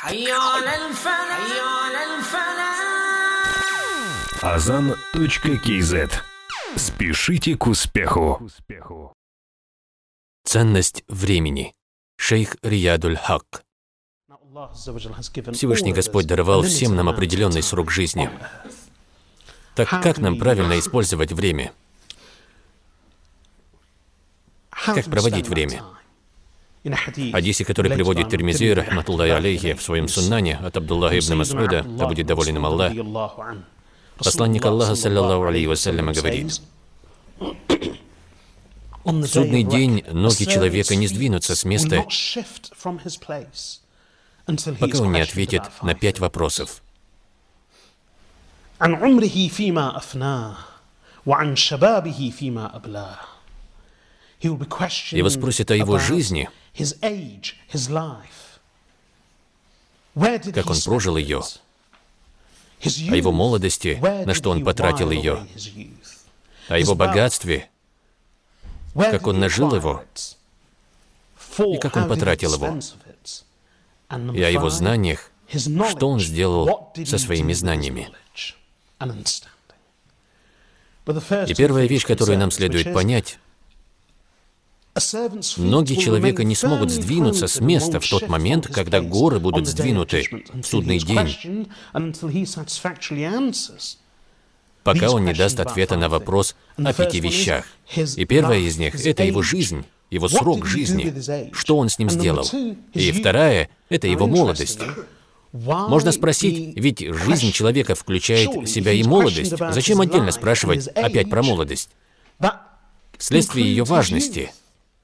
Azan.kz. Спешите к успеху. Ценность времени. Шейх Риядуль Хак. Всевышний Господь даровал всем нам определенный срок жизни. Так как нам правильно использовать время? Как проводить время? Хадисе, который приводит Тирмизи, рахматуллахи алейхи, в своем суннане от Абдуллаха ибн Мас'уда, да будет доволен им Аллах, посланник Аллаха, саллаллаху алейхи вассаляма, говорит: в судный день ноги человека не сдвинутся с места, пока он не ответит на 5 вопросов. Его спросят о его жизни, как он прожил ее, о его молодости, на что он потратил ее, о его богатстве, как он нажил его и как он потратил его, и о его знаниях, что он сделал со своими знаниями. И первая вещь, которую нам следует понять: ноги человека не смогут сдвинуться с места в тот момент, когда горы будут сдвинуты в судный день, пока он не даст ответа на вопрос о 5 вещах. И первая из них — это его жизнь, его срок жизни, что он с ним сделал. И вторая — это его молодость. Можно спросить, ведь жизнь человека включает в себя и молодость. Зачем отдельно спрашивать опять про молодость? Вследствие ее важности.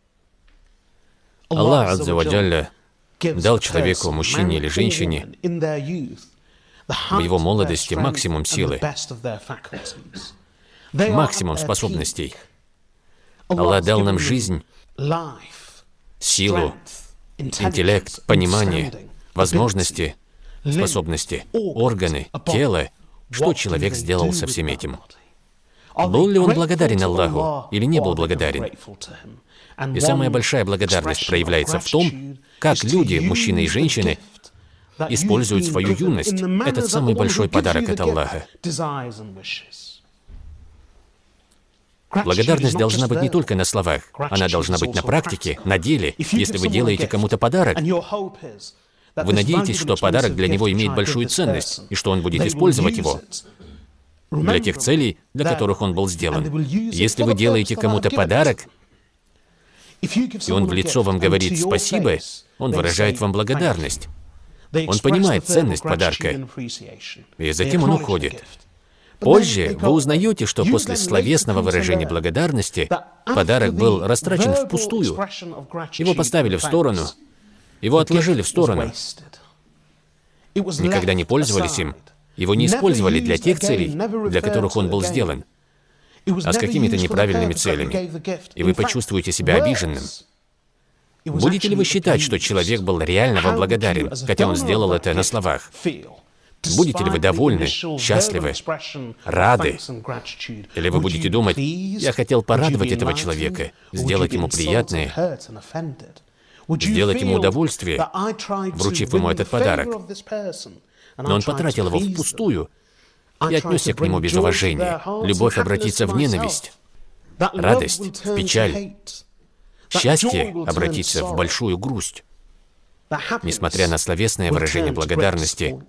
Аллах Азза ва Джалля дал человеку, мужчине или женщине, в его молодости максимум силы, максимум способностей. Аллах дал нам жизнь, силу, интеллект, понимание, возможности, способности, органы, тело. Что человек сделал со всем этим? Был ли он благодарен Аллаху или не был благодарен? И самая большая благодарность проявляется в том, как люди, мужчины и женщины, используют свою юность. Это самый большой подарок от Аллаха. Благодарность должна быть не только на словах, она должна быть на практике, на деле. Если вы делаете кому-то подарок, вы надеетесь, что подарок для него имеет большую ценность, и что он будет использовать его для тех целей, для которых он был сделан. Если вы делаете кому-то подарок, и он в лицо вам говорит «спасибо», он выражает вам благодарность. Он понимает ценность подарка, и затем он уходит. Позже вы узнаете, что после словесного выражения благодарности подарок был растрачен впустую. Его поставили в сторону, его отложили в сторону. Никогда не пользовались им, его не использовали для тех целей, для которых он был сделан, а с какими-то неправильными целями. И вы почувствуете себя обиженным. Будете ли вы считать, что человек был реально вам благодарен, хотя он сделал это на словах? Будете ли вы довольны, счастливы, рады? Или вы будете думать: я хотел порадовать этого человека, сделать ему приятное, сделать ему удовольствие, вручив ему этот подарок. Но он потратил его впустую и отнесся к нему без уважения. Любовь обратится в ненависть, радость в печаль, счастье обратится в большую грусть. Несмотря на словесное выражение благодарности,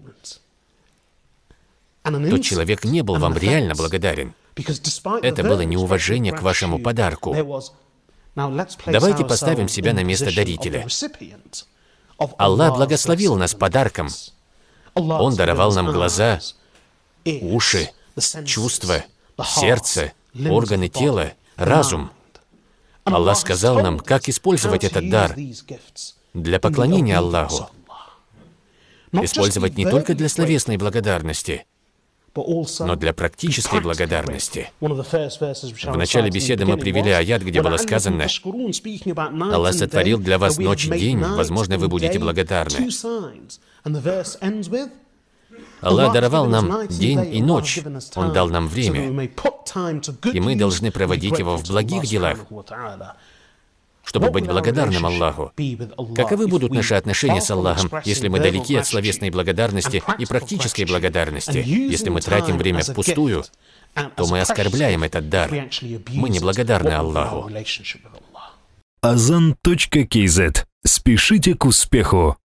тот человек не был вам реально благодарен. Это было неуважение к вашему подарку. Давайте поставим себя на место дарителя. Аллах благословил нас подарком. Он даровал нам глаза, уши, чувства, сердце, органы тела, разум. Аллах сказал нам, как использовать этот дар для поклонения Аллаху. Использовать не только для словесной благодарности, но для практической благодарности. В начале беседы мы привели аят, где было сказано: «Аллах сотворил для вас ночь и день, возможно, вы будете благодарны». Аллах даровал нам день и ночь, Он дал нам время, и мы должны проводить его в благих делах, чтобы быть благодарным Аллаху. Каковы будут наши отношения с Аллахом, если мы далеки от словесной благодарности и практической благодарности? Если мы тратим время впустую, то мы оскорбляем этот дар. Мы неблагодарны Аллаху. Azan.kz. Спешите к успеху.